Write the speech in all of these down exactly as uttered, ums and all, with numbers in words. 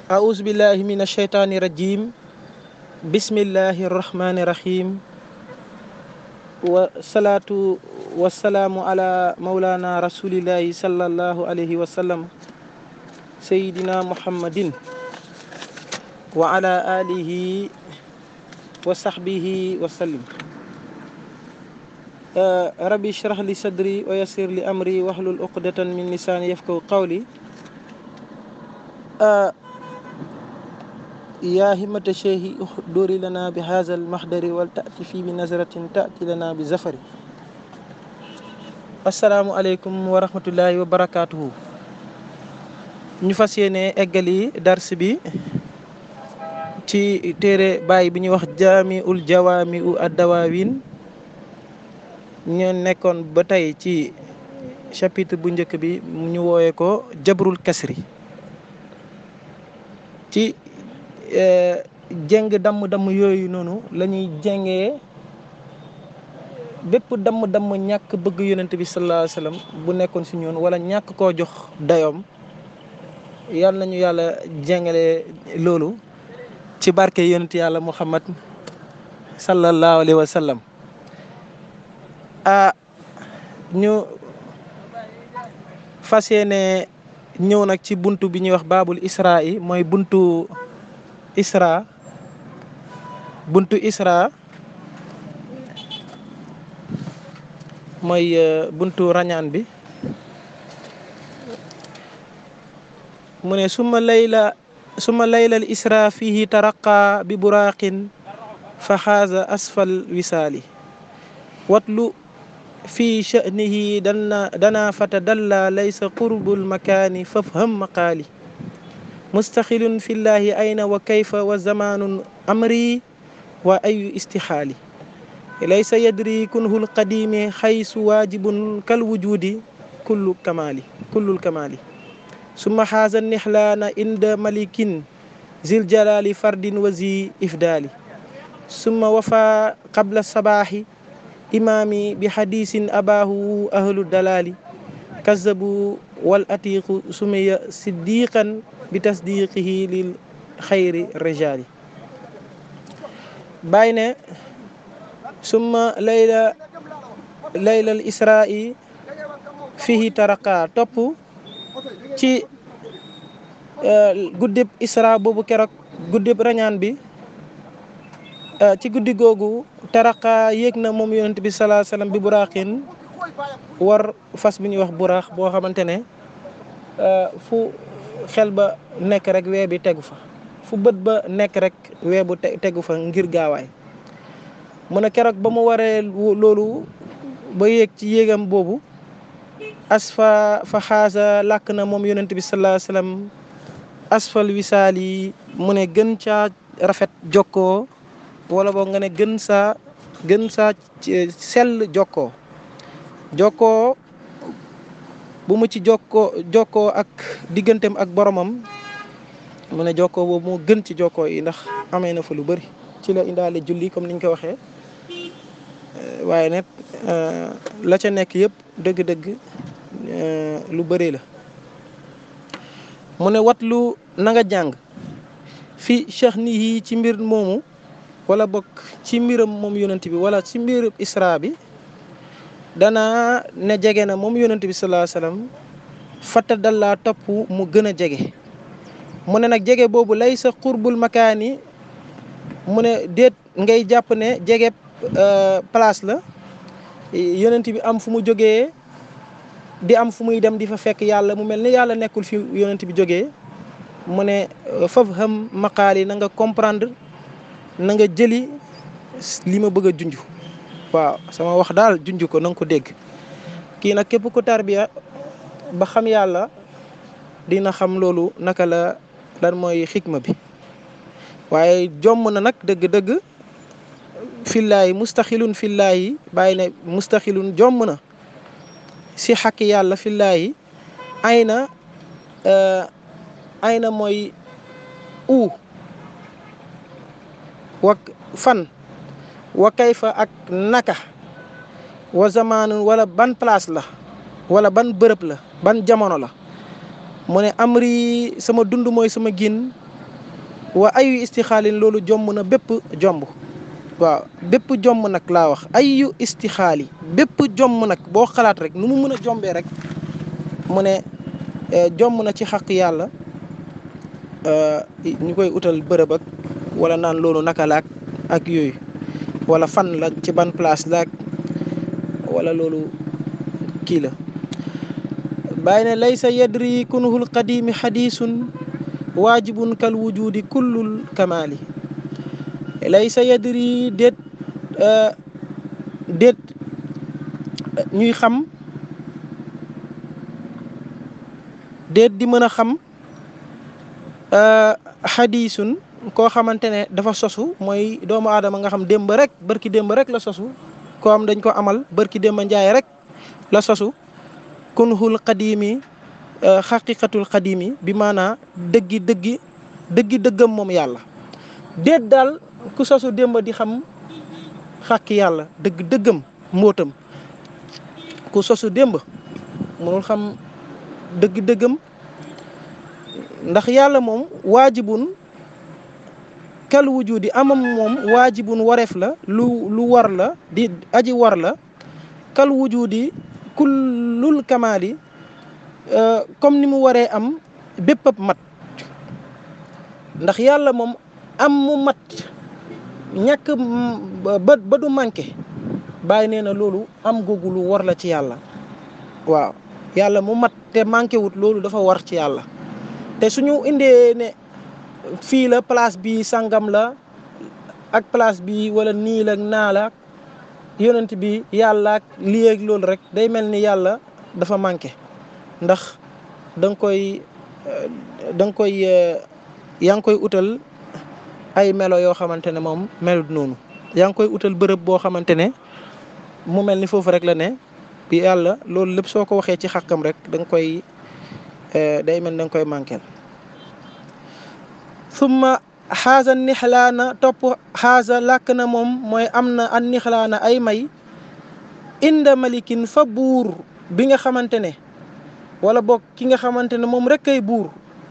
أعوذ بالله من الشيطان الرجيم بسم الله الرحمن الرحيم والصلاة والسلام على مولانا رسول الله صلى الله عليه وسلم سيدنا محمد وعلى آله وصحبه وسلم. ربي اشرح لي صدري ويسر لي أمري واحلل عقدة من لساني يفقهوا قولي. يا همة الشيخ احضري لنا بهذا المحضر ولتأتي في بنظرة تأتي لنا بزفر. السلام عليكم ورحمة الله وبركاته. ñu fas yéene eggali dars bi ci téere baay bi ñuy wax jaamiul jawaami u addawaawin ñu nekkoon ba tey ci chapitre bu njëkk bi ñu wooye ko jabrul kasri ci jeng damm-damm yooyu noonu la ñuy jengee bépp damm-damm ñàkk bëgg yonent bi sallallahu alayhi wasallam bu nekkoon si ñun wala ñàkk koo jox dayoom yal nañu yàlla jengale loolu ci barke yonent yàlla muhammad sallallahu alayhi wasallam. ah ñu fas yéene ñëw nag ci buntu bi ñuy wax baabul isra yi mooy buntu isra buntu isra mooy buntu rañaan bi. mu ne suma layla suma laylal isra fihi taraqa bi buraqin fa xaaza asfal wisaali watlu fi sha'nihi dana dana fatadalla laysa qurbul makaani fafham maqaali mustaxilun fillahi ayna wa kayfa wa zamanun amri wa ayu istixaali laysa yadri kunhul qadimi xaysu waajibun kal wujudi kullu kamaali kullul kamaali summa xaaza nixlaana inda malikin zil jalali fardin wa zi ifdaali summa wafa qabla sabaaxi imaami bi xadiisin abaahu ahlu dalaali kazabu wal atiiqu sumiya siddiqan bi tasdiqihi lil xayri rijaali. bàyyi ne summa layla laylal isra'i fihi taraqa topp ci guddib isra boobu keroog guddib rañaan bi ci guddi googu taraqa yéeg na moom yonent bi sallallahu alayhi wasallam bi buraaxin war fas bi ñuy wax buraax boo xamante ne fu xel ba nekk rek wee bi tegu fa fu bët ba nekk rek wee bu tegu fa ngir gaawaay. mu ne keroog ba mu waree loolu ba yéeg ci yéegam boobu asfa fa xaasa làkk na moom yonent bi sallallahu alayhi wasallam asfal wisaal yi mu ne gën caa rafet jokkoo wala boog nga ne gën saa gën saa sell jokkoo jokkoo bu mu ci jokkoo jokkoo ak digganteem ak boromam mu ne jokkoo boobu moo gën ci jokkoo yi ndax amee na fa lu bëri ci la indaale julli comme niñ ko waxee waaye nag la ca nekk yëpp dëgg-dëgg lu bëri la. mu ne watlu na nga jàng fi sha'nihi ci mbir moomu wala bokk ci mbiram moom yonent bi wala ci mbir isra bi dana ne jege na moom yonent bi sallallahu alayhi wasallam fatta dallaa topp mu gën a jege. mu ne nag jege boobu lay sa xurbul makaani mu ne déet ngay jàpp ne jege place la yonent bi am fu mu jógee di am fu muy dem di fa fekk yàlla mu mel ni yàlla nekkul fi yonent bi jógee. mu ne fafham maqaali na nga comprendre na nga jëli li ma bëgg a junj waaw sama wax daal junj ko na nga ko dégg. kii nag képp ku tarbiya ba xam yàlla dina xam loolu naka la lan mooy xikma bi. waaye jomm na nag dëgg-dëgg fillaahi mustaxilun fillaahi bàyyi ne mustaxilun jomm na si xakki yàlla fillaahi ay na ay na mooy u wa fan wa kayfa ak naka wa zamaanun wala ban place la wala ban bërëb la ban jamono la. mu ne amri sama dund mooy sama gin wa ayu istixaalin loolu jomm na bépp jomb waaw bépp jomm nag laa wax ayu istixaali bépp jomm nag boo xalaat rek nu mu mën a jombee rek mu ne jomm na ci xaq yàlla ñu koy utal bërëb ak wala naan loolu naka laak ak yooyu wala fan la ci ban place laak wala loolu kii la bàyyi ne laysa yadri kunuhul qadimi xadisun waajibun kal wujudi kullul kamaali laysa yadri déet déet ñuy xam déet di mën a xam xadisun koo xamante ne dafa sosu mooy doomu aadama nga xam démb rek bërki démb rek la sosu koo am dañ ko amal bërki démb njaay rek la sosu kunhul qadimi xaqiqatul qadimi bi maanaa dëggi dëggi dëggi dëggam moom yàlla déet daal ku sosu démb di xam xàqi yàlla dëgg dëggam mbóotam ku sosu démb mënul xam dëgg dëggam ndax yàlla moom waajibun kal wujudi amam moom waajibun wareef la lu lu war la di aji war la kal wujudi kullul kamaali comme ni mu waree am bépp ab mat ndax yàlla moom am mu mat ñàkk ba ba du manqué bàyyi nee na loolu am googu lu war la ci yàlla waaw yàlla mu mat te manqué wut loolu dafa war ci yàlla te suñu indee ne fii la place bi sangam la ak place bi wala nii la naa la yonent bi yàlla ak lii ak loolu rek day mel ni yàlla dafa manqué ndax da nga koy da nga koy yaa ngi koy utal ay melo yoo xamante ne moom melut noonu yaa ngi koy utal bërëb boo xamante ne mu mel ni foofu rek la ne bi yàlla loolu lépp soo ko waxee ci xàkkam rek da nga koy day mel da nga koy manqué summa xaasa nixlaana topp xaasa làkk na moom mooy am na an nixlaana ay may inda malikin fa buur bi nga xamante ne wala boog ki nga xamante ne moom rek kay buur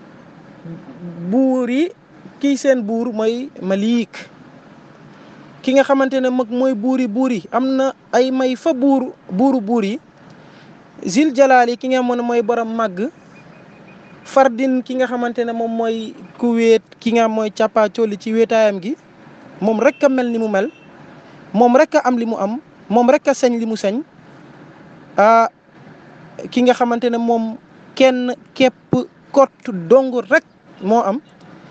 buur yi kii seen buur mooy malik ki nga xamante ne mag mooy buuri buur yi am na ay may fa buur buuru buur yi zil jalaali ki nga mën mooy borom màgg fardin ki nga xamante ne moom mooy ku wéet ki nga mooy càppaa colli ci wéetaayam gi moom rek a mel ni mu mel moom rek a am li mu am moom rek a sañ li mu sañ ah ki nga xamante ne moom kenn képp kott dong rek moo am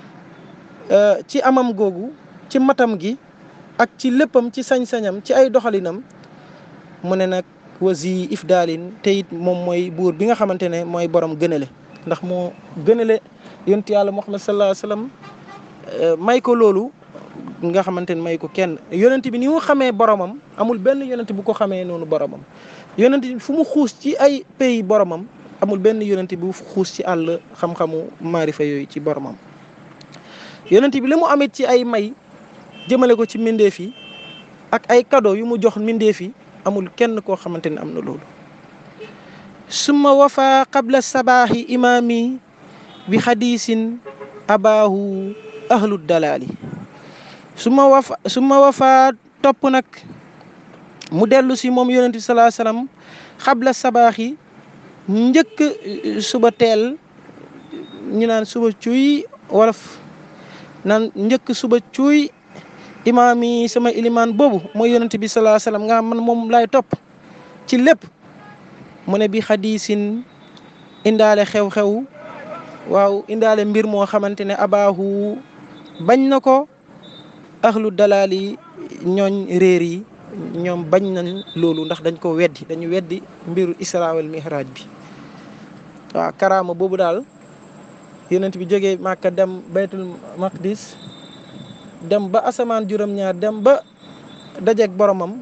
ci amam googu ci matam gi ak ci léppam ci sañ-sañam ci ay doxalinam mu ne nag wasi ifdaalin te it moom mooy buur bi nga xamante ne mooy borom gënale ndax moo gënale yonent yàlla Muhammad sallallahu alayhi wa sallam may ko loolu nga xamante ne may ko kenn yonent bi ni mu xamee boromam amul benn yonent bu ko xamee noonu boromam yonent bi fu mu xuus ci ay pays boromam amul benn yonent bu xuus ci àll xam-xamu maarifa yooyu ci boromam yonent bi li mu amit ci ay may jëmale ko ci mbindeef yi ak ay cadeau yu mu jox mbindeef yi amul kenn koo xamante ne am na loolu summa wafa qabla sabaahi imaami bi xadiisin abaahu ahlu dalaali summa wafa summa wafa topp nag mu dellu si moom yonent bi salaa salaam qabla sabaahi njëkk suba teel ñu naan suba cuuy wolof naan njëkk suba cuuy imaam yi sama ilimaan boobu mooy yonent bi salaa salaam nga man moom laay topp ci lépp mu ne bi xadiisin indaale xew-xew waaw indaale mbir moo xamante ne abaahu bañ na ko ahlu dalaali ñooñ réer yi ñoom bañ nañ loolu ndax dañ ko weddi dañu weddi mbiru isra wal mihraj bi waaw karaama boobu daal yonent bi jógee Màkka dem baytul maqdis dem ba asamaan juróom-ñaar dem ba dajeek boromam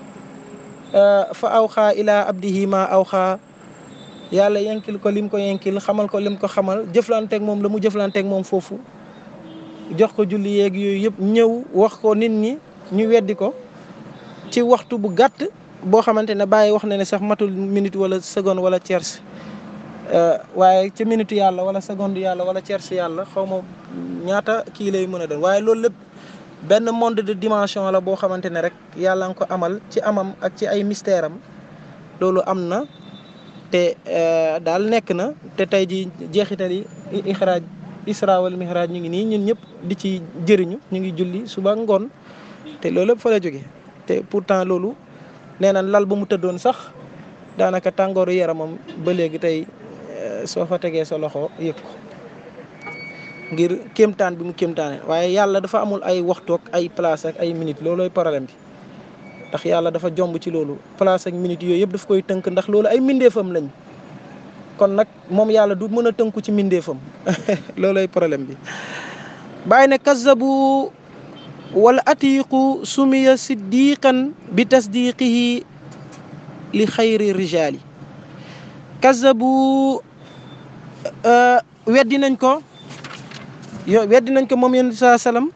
fa awxaa ilaa abdihi ma awxaa yàlla yenkil ko lim ko yenkil xamal ko lim ko xamal jëflanteeg moom la mu jëflanteeg moom foofu jox ko julli yeeg yooyu yëpp ñëw wax ko nit ñi ñu weddi ko ci waxtu bu gàtt boo xamante ne bàyyi wax na ne sax matul minute wala seconde wala tierce waaye ci minute yàlla wala seconde yàlla wala tierce yàlla xaw ma ñaata kii lay mën a doon waaye loolu lépp benn monde de dimension la boo xamante ne rek yàlla nga ko amal ci amam ak ci ay mystère am loolu am na te daal nekk na te tey ji jeexital yi ixraaj isra wal mihraj ñu ngi nii ñun ñëpp di ci jëriñu ñu ngi julli suba ngoon te loolu lépp fa la jóge te pourtant loolu nee na lal ba mu tëddoon sax daanaka tàngooru yaramam ba léegi tey soo fa tegee sa loxo yëg ko ngir kéemtaan bi mu kéemtaane waaye yàlla dafa amul ay waxtu ak ay place ak ay minute loolooy problème bi ndax yàlla dafa jomb ci loolu place ak minute yooyu yëpp daf koy tënk ndax loolu ay mindeefam lañ kon nag moom yàlla du mën a tënku ci mindeefam loolooy problème bi bàyyi ne kazabu wala atiqu sumiya siddiqan bi tasdiqihi li xayri rijaali kazabu weddi nañ ko yo weddi nañ ko moom yonent saa salaam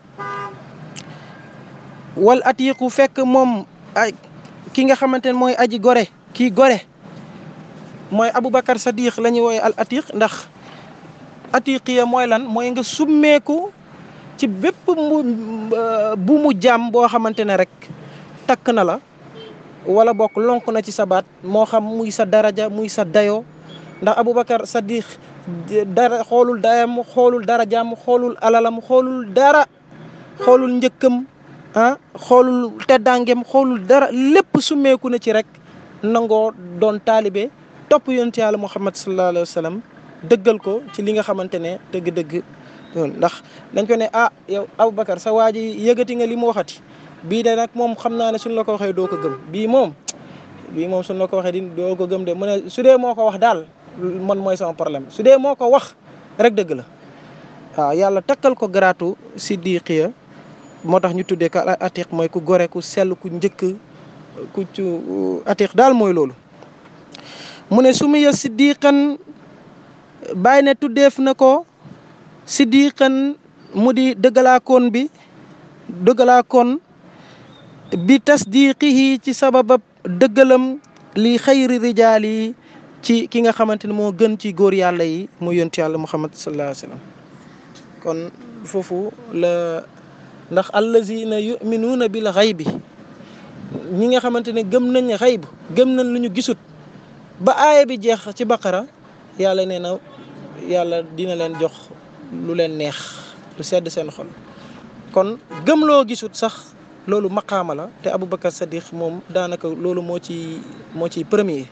wal atiqu fekk moom ay ki nga xamante ne mooy aji gore kii gore mooy Aboubacar Sadiq la ñuy wooye al atiq ndax atiqiya mooy lan mooy nga summeeku ci bépp mu bu mu jàmm boo xamante ne rek takk na la wala bokk lonk na ci sa baat moo xam muy sa daraja muy sa dayoo ndax Aboubacar Sadiq dara xoolul dayam xoolul darajaam xoolul alalam xoolul dara xoolul njëkkam ah xoolul teddaangem xoolul dara lépp summeeku na ci rek nangoo doon taalibe topp yonent yàlla Muhammad sallallahu alayhi wa sallam dëggal ko ci li nga xamante ne dëgg-dëgg ndax dañ ko ne ah yow Aboubacar sa waa ji yëgati nga li mu waxati bii de nag moom xam naa ne suñ la ko waxee doo ko gëm bii moom bii moom suñ la ko waxee di doo ko gëm de mu ne su dee moo ko wax daal man mooy sama problème su dee moo ko wax rek dëgg la waaw yàlla takkal ko garaatu siddiqiya moo tax ñu tuddee ko atiq mooy ku gore ku sell ku njëkk ku ci atiq daal mooy loolu mu ne su muya siddiqan bàyyi ne tuddeef na ko siddiqan mu di dëggalaakoon bi dëggalaakoon bi tasdiqihi ci sababab dëggalam li xayri rijaal yi ci ki nga xamante ne moo gën ci góor yàlla yi mu yonent yàlla Muhammad sallallahu alayhi wa sallam kon foofu la ndax allazina yuminuuna bil xaybi ñi nga xamante ne gëm nañ xayb gëm nañ lu ñu gisut ba aaya bi jeex ci baqara yàlla nee na yàlla dina leen jox lu leen neex lu sedd seen xol kon gëm loo gisut sax loolu maqaama la te Aboubacar Sadiq moom daanaka loolu moo ci moo ciy premier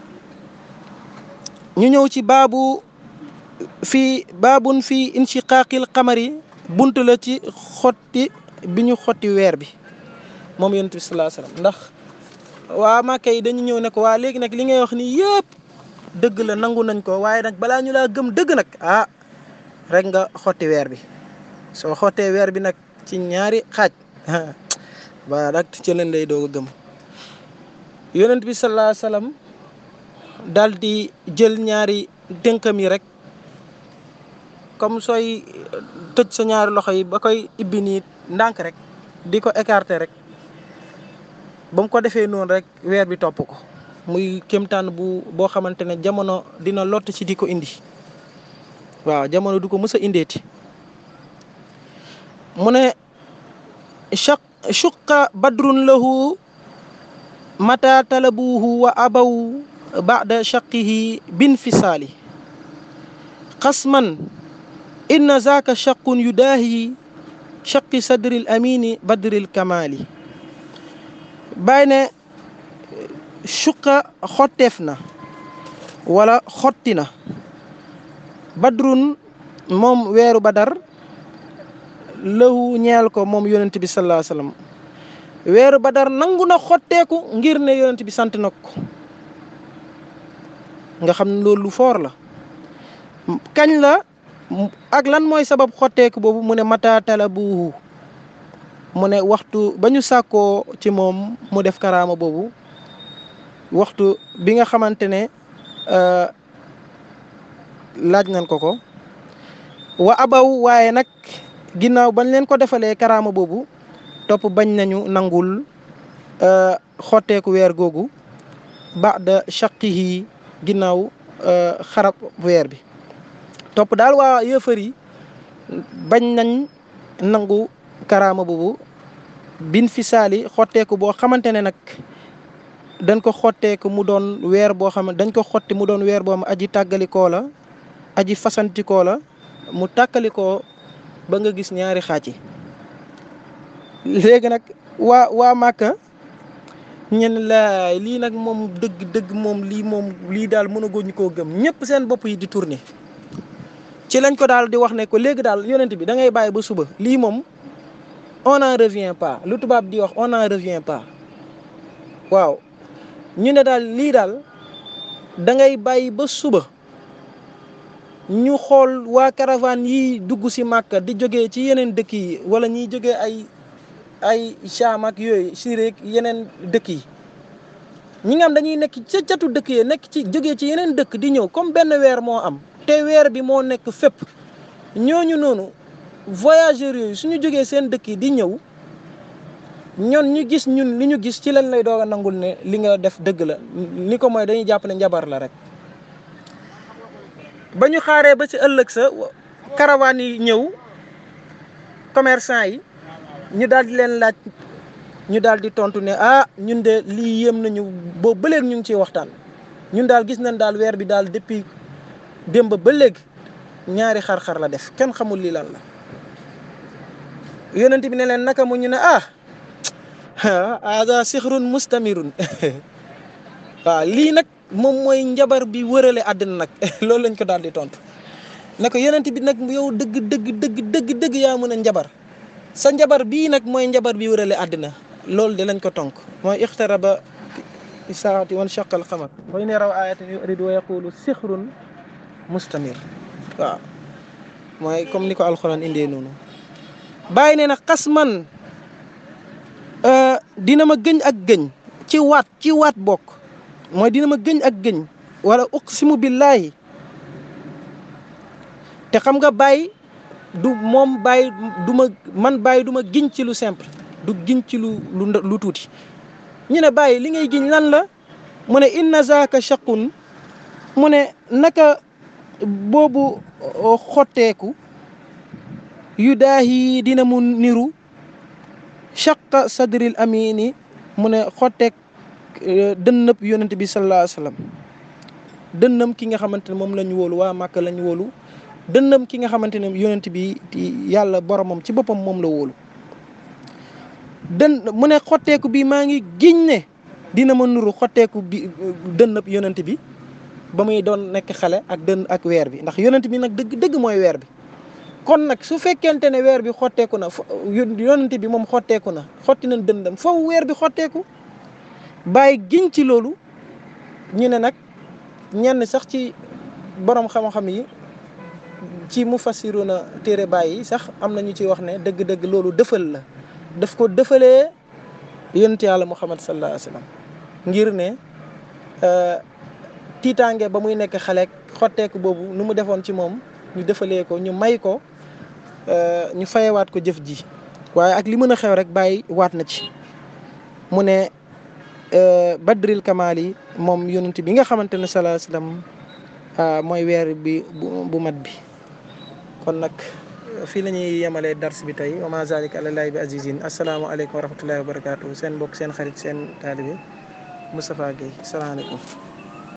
ñu ñëw ci baabu fii baabun fii inshiqaaqil qamari bunt la ci xotti bi ñu xotti weer bi moom yonent bi sallallahu alayhi wasallam ndax waa Màkka yi dañu ñëw ne ko waa léegi nag li ngay wax nii yëpp dëgg la nangu nañ ko waaye nag balaa ñu laa gëm dëgg nag ah rek nga xotti weer bi soo xottee weer bi nag ci ñaari xaaj ba nag ci leen lay doog a gëm yonent bi sallallahu alayhi wasallam daal di jël ñaari dénkam yi rek comme sooy tëj sa ñaari loxo yi ba koy ibbi nii ndànk rek di ko écarter rek ba mu ko defee noonu rek weer bi topp ko muy kéemtaan bu boo xamante ne jamono dina lott ci di ko indi waaw jamono du ko mës a indeeti mu ne shaq shuqqa badrun lahu mata talabuhu wa abaw ba'da shaqqihi bin fisaali qasman inna zaaka shaqqun yudaahi shaqqi sadril amini badril kamali bàyyi ne shuqqa xotteef na wala xotti na badrun moom weeru badar lahu ñeel ko moom yonent bi sallallahu alayhi wasallam weeru badar nangu na xotteeku ngir ne yonent bi sant na ko nga xam ne loolu lu foor la kañ la ak lan mooy sabab xotteeku boobu mu ne mata talabuhu mu ne waxtu ba ñu sàkkoo ci moom mu def karaama boobu waxtu bi nga xamante ne laaj nañ ko ko wa abaw waaye nag ginnaaw bañ leen ko defalee karaama boobu topp bañ nañu nangul xotteeku weer googu ba'da shaqqihi ginnaaw xarab weer bi. topp daal waa yëfër yi bañ nañ nangu karaama boobu bin fi saali xotteeku boo xamante ne nag dañ ko xotteeku mu doon weer boo xam ne dañ ko xotti mu doon weer boo xam aji tàggalikoo la aji fasantikoo la mu tàkkalikoo ba nga gis ñaari xaaj yi. léegi nag waa waa Màkka ñen laay lii nag moom dëgg dëgg moom lii moom lii daal mënaguñ koo gëm ñëpp seen bopp yi di tourner ci lañ ko daal di wax ne ko léegi daal yonent bi da ngay bàyyi ba suba lii moom on n'en revient pas lu tubaab di wax on n'en revient pas waaw ñu ne daal lii daal da ngay bàyyi ba suba ñu xool waa caravane yi dugg si Màkka di jógee ci yeneen dëkk yi wala ñiy jógee ay ay Cham ak yooyu Syrie yeneen dëkk yi ñi nga xam dañuy nekk ca catu dëkk yi nekk ci jógee ci yeneen dëkk di ñëw comme benn weer moo am te weer bi moo nekk fépp ñooñu noonu voyageurs yooyu suñu jógee seen dëkk yi di ñëw ñoon ñu gis ñun li ñu gis ci lañ lay doog a nangul ne li nga def dëgg la li ko mooy dañuy jàpp ne njabar la rek. ba ñu xaaree ba ci ëllëg sa caravane yi ñëw commerçant yi ñu daal di leen laaj ñu daal di tontu ne ah ñun de lii yéem nañu boobu ba léegi ñu ngi ciy waxtaan ñun daal gis nañ daal weer bi daal depuis démb ba léegi ñaari xar-xar la def kenn xamul lii lan la. yonent bi ne leen naka mu ñu ne ah ada sixrun mustamirun waaw lii nag moom mooy njabar bi wërale àddina nag loolu lañ ko daal di tontu ne ko yonent bi nag yow dëgg dëgg dëgg dëgg dëgg yaa mën a njabar sa njabar bii nag mooy njabar bi wërale àddina loolu de lañ ko tonk mooy ixtaraba saati wan shaqal xamar wa in yaraw ayatin yuridu wa yaqulu sixrun mustamir waaw mooy comme ni ko alxuraan indee noonu. bàyyi ne na xas man dina ma gëñ ak gëñ ci waat ci waat bokk mooy dina ma gëñ ak gëñ wala uqsimu billahi te xam nga bàyyi du moom bàyyi du ma man bàyyi du ma giñ ci lu simple du giñ ci lu lu lu tuuti ñu ne bàyyi li ngay giñ lan la mu ne inna zaaka shaqun mu ne naka boobu xotteeku yu daahi dina mu niru shaqa sadril amini mu ne xotteek dënnëb yonent bi sallallahu alayhi wa sallam dënnam ki nga xamante ne moom la ñu wóolu waa Màkka la ñu wóolu dënnam ki nga xamante ne yonent bi yàlla boromam ci boppam moom la wóolu dën mu ne xotteeku bi maa ngi giñ ne dina ma nuru xotteeku bi dënnëb yonent bi ba muy doon nekk xale ak dënn ak weer bi ndax yonent bi nag dëgg dëgg mooy weer bi kon nag su fekkente ne weer bi xotteeku na yonent bi moom xotteeku na xotti nañ dëndam foofu weer bi xotteeku bàyyi giñ ci loolu ñu ne nag ñenn sax ci borom xam-xam yi ci mufassiruna téere bàyyi sax am na ñu ci wax ne dëgg-dëgg loolu dëfal la daf ko dëfalee yonent yàlla Muhammad sallallahu alayhi wa sallam ngir ne tiitaange ba muy nekk xale xotteeku boobu nu mu defoon ci moom ñu defalee ko ñu may ko ñu fayewaat ko jëf ji waaye ak li mën a xew rek bàyyi waat na ci mu ne badril kamaal yi moom yonent bi nga xamante ne sallallahu alayhi wasallam mooy weer bi bu mat bi kon nag fii la ñuy yemalee dars bi tey wa ma zalika alallahi bi azizin asalaamaaleykum wa rahmatullahi wa barakatuh seen mbokk seen xarit seen taalibe Moustapha Guèye salaamaaleykum